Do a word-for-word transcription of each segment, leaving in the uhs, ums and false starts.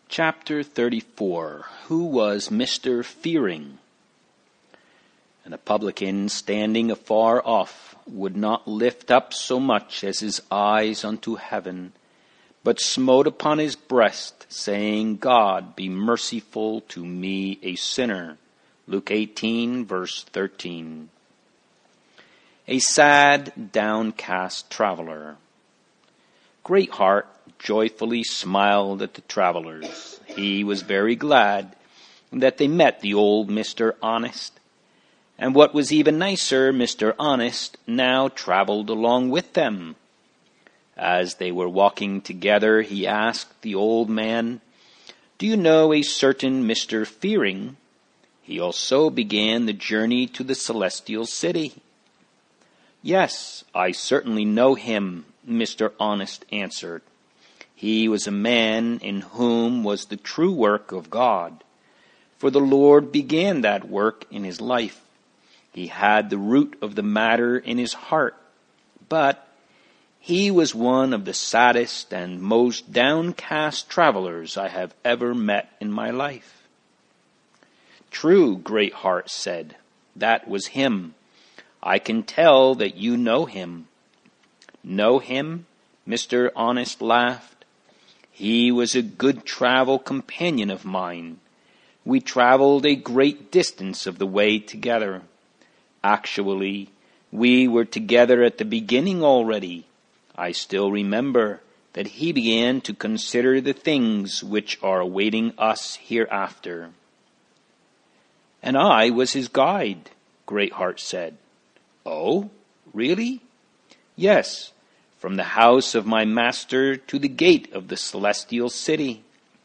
Chapter thirty-four. Who was Mister Fearing? And a publican, standing afar off, would not lift up so much as his eyes unto heaven, but smote upon his breast, saying, God, be merciful to me, a sinner. Luke eighteen, verse thirteen. A sad, downcast traveler. Greatheart joyfully smiled at the travelers. He was very glad that they met the old Mister Honest. And what was even nicer, Mister Honest now traveled along with them. As they were walking together, he asked the old man, Do you know a certain Mister Fearing? He also began the journey to the celestial city. Yes, I certainly know him, Mister Honest answered. He was a man in whom was the true work of God, for the Lord began that work in his life. He had the root of the matter in his heart, but he was one of the saddest and most downcast travelers I have ever met in my life. True, Greatheart said, that was him. I can tell that you know him. Know him? Mister Honest laughed. He was a good travel companion of mine. We traveled a great distance of the way together. Actually, we were together at the beginning already. I still remember that he began to consider the things which are awaiting us hereafter. And I was his guide, Greatheart said. Oh, really? Yes, from the house of my master to the gate of the celestial city.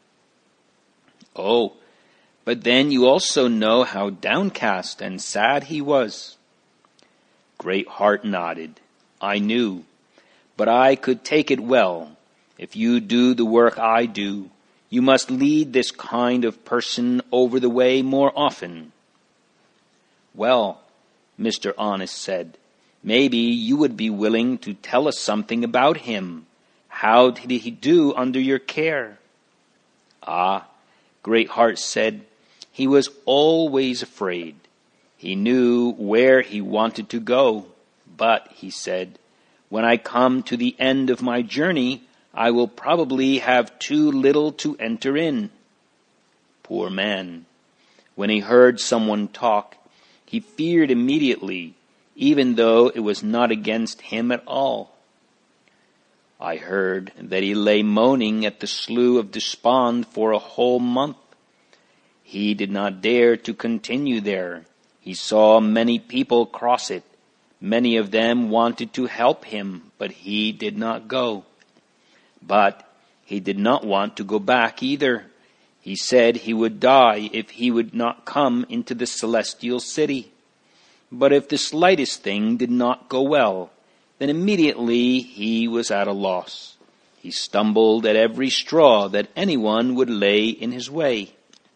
Oh, but then you also know how downcast and sad he was. Greatheart nodded. I knew, but I could take it well. If you do the work I do, you must lead this kind of person over the way more often. Well, Mister Honest said, maybe you would be willing to tell us something about him. How did he do under your care? Ah, Greatheart said, he was always afraid. He knew where he wanted to go, but, he said, when I come to the end of my journey, I will probably have too little to enter in. Poor man. When he heard someone talk, he feared immediately, even though it was not against him at all. I heard that he lay moaning at the Slough of Despond for a whole month. He did not dare to continue there. He saw many people cross it. Many of them wanted to help him, but he did not go. But he did not want to go back either. He said he would die if he would not come into the celestial city. But if the slightest thing did not go well, then immediately he was at a loss. He stumbled at every straw that anyone would lay in his way.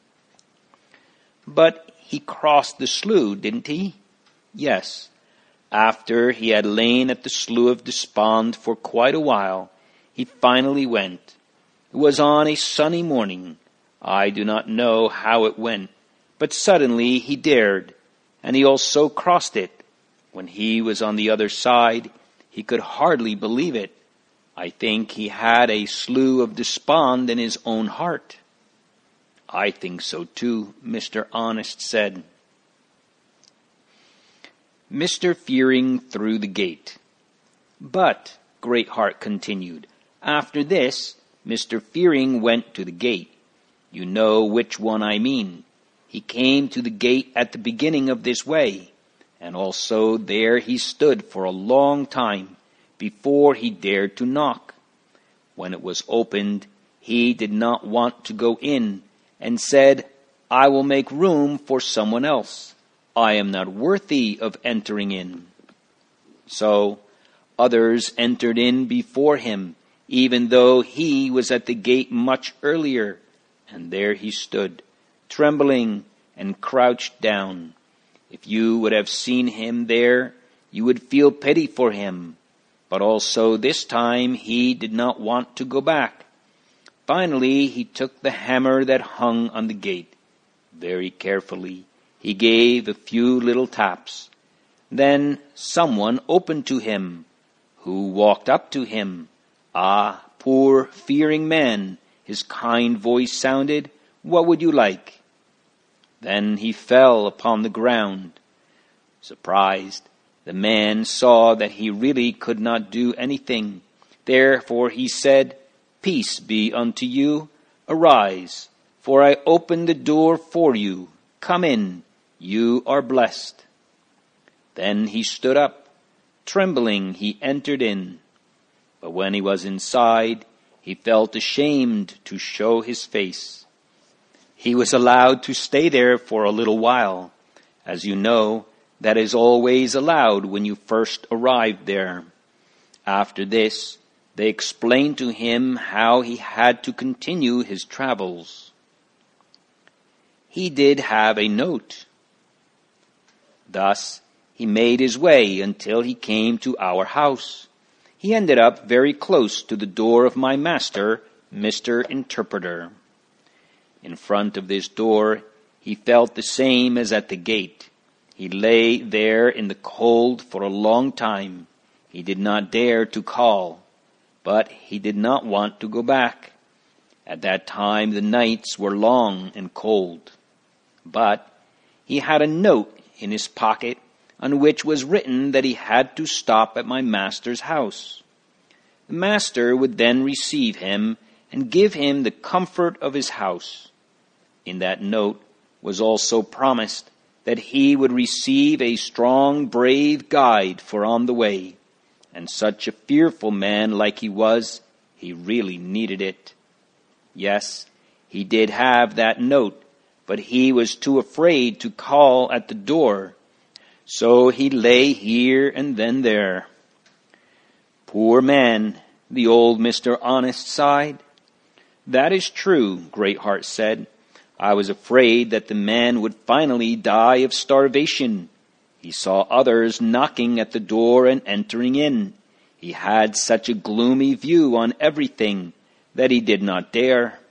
But he crossed the slough, didn't he? Yes. After he had lain at the Slough of Despond for quite a while, he finally went. It was on a sunny morning. I do not know how it went, but suddenly he dared, and he also crossed it. When he was on the other side, he could hardly believe it. I think he had a Slough of Despond in his own heart. I think so too, Mister Honest said. Mister Fearing through the gate. But, Greatheart continued, after this, Mister Fearing went to the gate. You know which one I mean. He came to the gate at the beginning of this way, and also there he stood for a long time before he dared to knock. When it was opened, he did not want to go in, and said, I will make room for someone else. I am not worthy of entering in. So others entered in before him, even though he was at the gate much earlier, and there he stood, trembling and crouched down. If you would have seen him there, you would feel pity for him. But also this time he did not want to go back. Finally, he took the hammer that hung on the gate. Very carefully, he gave a few little taps. Then someone opened to him. Who walked up to him? Ah, poor, fearing man, his kind voice sounded. What would you like? Then he fell upon the ground. Surprised, the man saw that he really could not do anything. Therefore he said, Peace be unto you. Arise, for I open the door for you. Come in, you are blessed. Then he stood up. Trembling, he entered in. But when he was inside, he felt ashamed to show his face. He was allowed to stay there for a little while. As you know, that is always allowed when you first arrive there. After this, they explained to him how he had to continue his travels. He did have a note. Thus, he made his way until he came to our house. He ended up very close to the door of my master, Mister Interpreter. In front of this door, he felt the same as at the gate. He lay there in the cold for a long time. He did not dare to call, but he did not want to go back. At that time, the nights were long and cold. But he had a note in his pocket on which was written that he had to stop at my master's house. The master would then receive him and give him the comfort of his house. In that note was also promised that he would receive a strong, brave guide for on the way. And such a fearful man like he was, he really needed it. Yes, he did have that note, but he was too afraid to call at the door. So he lay here and then there. Poor man, the old Mister Honest sighed. That is true, Greatheart said. I was afraid that the man would finally die of starvation. He saw others knocking at the door and entering in. He had such a gloomy view on everything that he did not dare.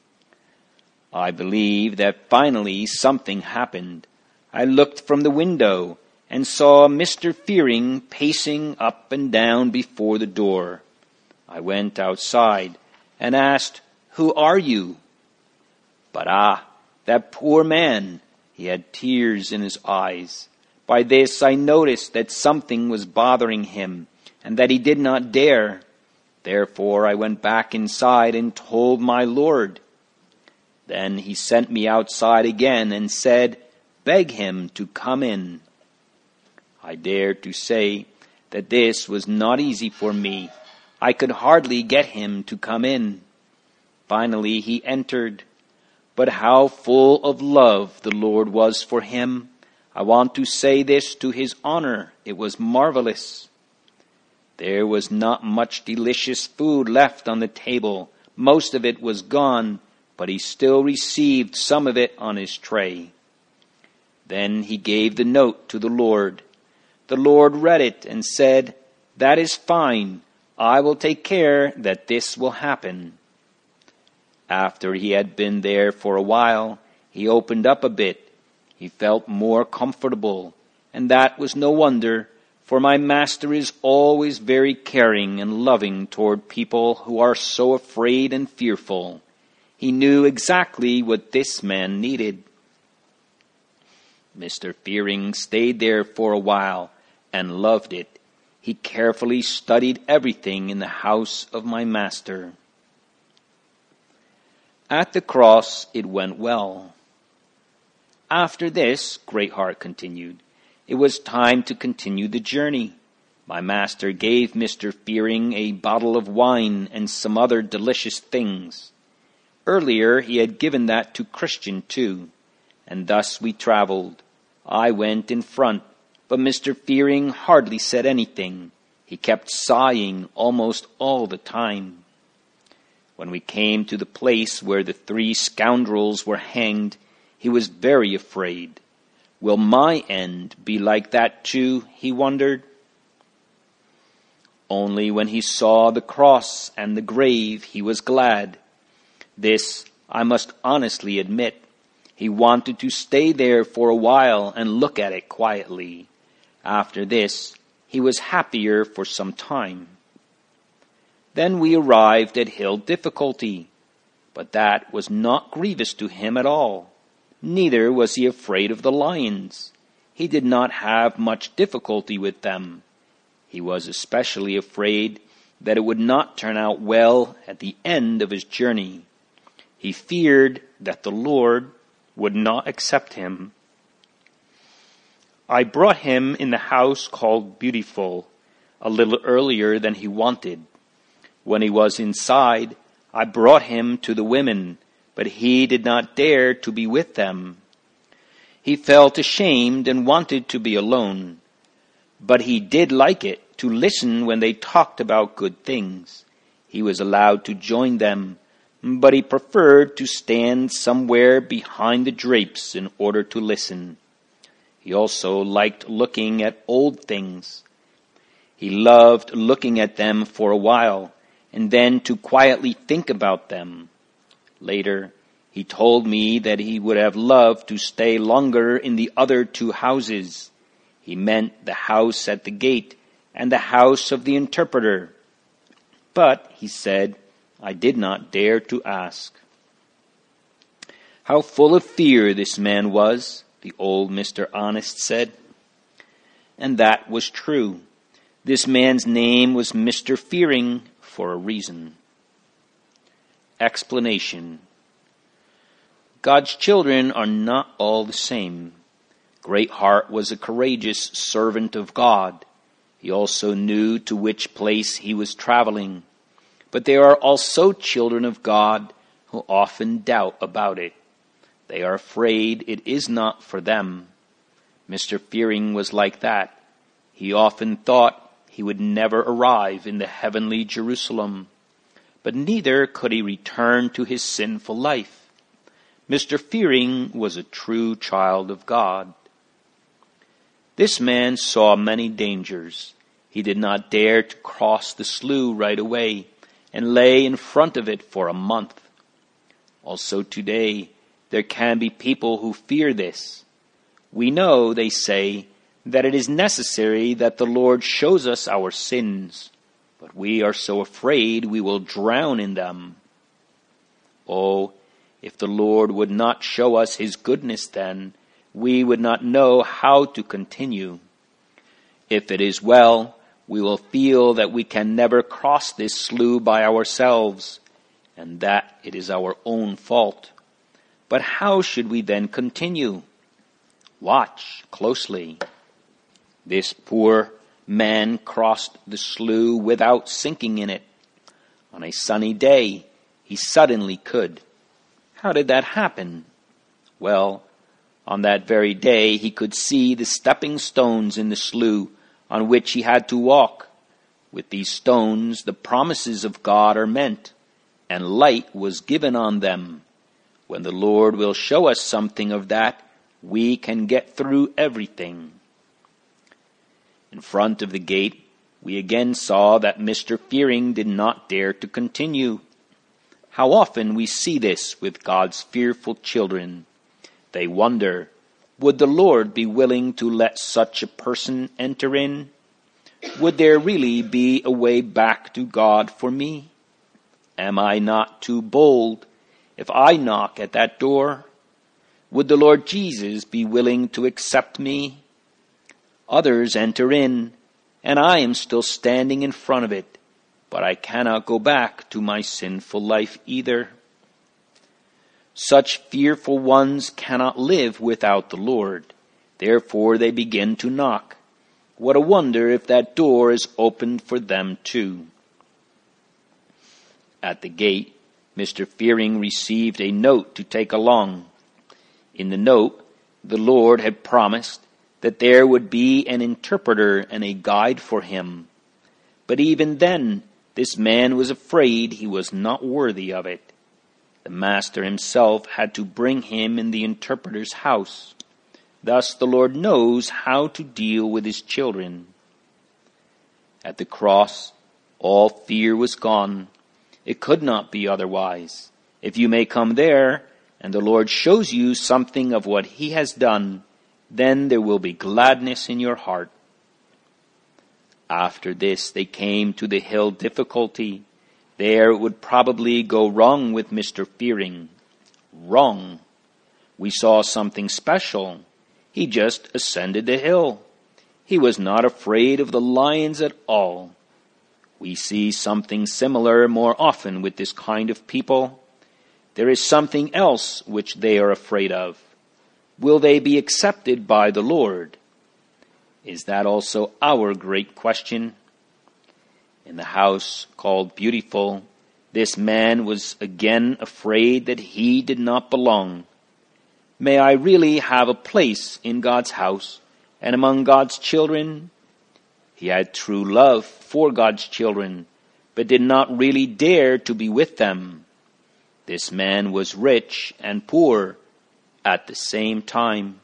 I believe that finally something happened. I looked from the window and saw Mister Fearing pacing up and down before the door. I went outside and asked, Who are you? But ah, that poor man, he had tears in his eyes. By this I noticed that something was bothering him, and that he did not dare. Therefore I went back inside and told my lord. Then he sent me outside again and said, Beg him to come in. I dared to say that this was not easy for me. I could hardly get him to come in. Finally he entered. But how full of love the Lord was for him. I want to say this to his honor. It was marvelous. There was not much delicious food left on the table. Most of it was gone, but he still received some of it on his tray. Then he gave the note to the Lord. The Lord read it and said, That is fine. I will take care that this will happen. After he had been there for a while, he opened up a bit. He felt more comfortable, and that was no wonder, for my master is always very caring and loving toward people who are so afraid and fearful. He knew exactly what this man needed. Mister Fearing stayed there for a while and loved it. He carefully studied everything in the house of my master. At the cross it went well. After this, Greatheart continued, it was time to continue the journey. My master gave Mister Fearing a bottle of wine and some other delicious things. Earlier he had given that to Christian too, and thus we traveled. I went in front, but Mister Fearing hardly said anything. He kept sighing almost all the time. When we came to the place where the three scoundrels were hanged, he was very afraid. Will my end be like that too, he wondered. Only when he saw the cross and the grave he was glad. This I must honestly admit. He wanted to stay there for a while and look at it quietly. After this, he was happier for some time. Then we arrived at Hill Difficulty, but that was not grievous to him at all. Neither was he afraid of the lions. He did not have much difficulty with them. He was especially afraid that it would not turn out well at the end of his journey. He feared that the Lord would not accept him. I brought him in the house called Beautiful a little earlier than he wanted. When he was inside, I brought him to the women, but he did not dare to be with them. He felt ashamed and wanted to be alone, but he did like it to listen when they talked about good things. He was allowed to join them, but he preferred to stand somewhere behind the drapes in order to listen. He also liked looking at old things. He loved looking at them for a while, and then to quietly think about them. Later, he told me that he would have loved to stay longer in the other two houses. He meant the house at the gate and the house of the interpreter. But, he said, I did not dare to ask. How full of fear this man was, the old Mister Honest said. And that was true. This man's name was Mister Fearing for a reason. Explanation. God's children are not all the same. Greatheart was a courageous servant of God. He also knew to which place he was traveling. But there are also children of God who often doubt about it. They are afraid it is not for them. Mister Fearing was like that. He often thought he would never arrive in the heavenly Jerusalem, but neither could he return to his sinful life. Mister Fearing was a true child of God. This man saw many dangers. He did not dare to cross the slough right away and lay in front of it for a month. Also today, there can be people who fear this. We know, they say, that it is necessary that the Lord shows us our sins, but we are so afraid we will drown in them. Oh, if the Lord would not show us his goodness then, we would not know how to continue. If it is well, we will feel that we can never cross this slough by ourselves, and that it is our own fault. But how should we then continue? Watch closely. This poor man crossed the slough without sinking in it. On a sunny day, he suddenly could. How did that happen? Well, on that very day, he could see the stepping stones in the slough on which he had to walk. With these stones, the promises of God are meant, and light was given on them. When the Lord will show us something of that, we can get through everything. In front of the gate, we again saw that Mister Fearing did not dare to continue. How often we see this with God's fearful children. They wonder, would the Lord be willing to let such a person enter in? Would there really be a way back to God for me? Am I not too bold if I knock at that door? Would the Lord Jesus be willing to accept me? Others enter in, and I am still standing in front of it, but I cannot go back to my sinful life either. Such fearful ones cannot live without the Lord. Therefore they begin to knock. What a wonder if that door is opened for them too. At the gate, Mister Fearing received a note to take along. In the note, the Lord had promised that there would be an interpreter and a guide for him. But even then, this man was afraid he was not worthy of it. The master himself had to bring him in the interpreter's house. Thus the Lord knows how to deal with his children. At the cross, all fear was gone. It could not be otherwise. If you may come there, and the Lord shows you something of what he has done, then there will be gladness in your heart. After this, they came to the hill Difficulty. There it would probably go wrong with Mister Fearing. Wrong. We saw something special. He just ascended the hill. He was not afraid of the lions at all. We see something similar more often with this kind of people. There is something else which they are afraid of. Will they be accepted by the Lord? Is that also our great question? In the house called Beautiful, this man was again afraid that he did not belong. May I really have a place in God's house and among God's children? He had true love for God's children, but did not really dare to be with them. This man was rich and poor at the same time.